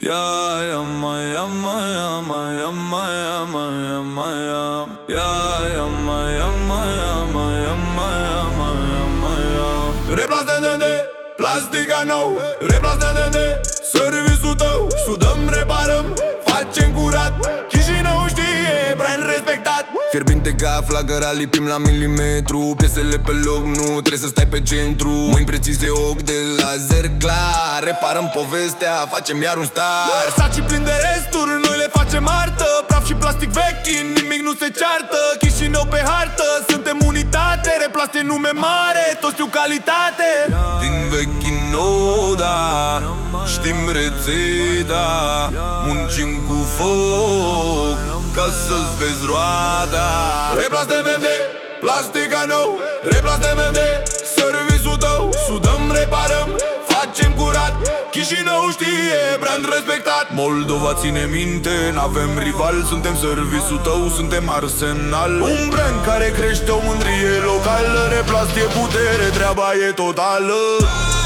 Replas de plastica nou, replas de serviciul tău. Sudăm, reparăm, facem curat. Chișinău știe, brand respectat. Fierbinte ca flagăra, lipim la milimetru. Piesele pe loc, nu trebuie să stai pe centru. Mâini precise, ochi de laser clar. Reparăm povestea, facem iar un star. Sacii plini de resturi, noi le facem artă. Praf și plastic vechi, nimic nu se ceartă. Chișinău pe hartă, suntem unitate. Replaste nume mare, toți știu calitate. Din vechi în nou, da, știm rețeta. Muncim cu foc ca să-ți vezi roada. Replas de plastica nou, replas de serviciul tău. Sudăm, reparăm, facem curat. Chișinău știe, brand respectat. Moldova ține minte, n-avem rival. Suntem serviciul tău, suntem Arsenal. Un brand care crește o mândrie locală. Replas e putere, treaba e totală.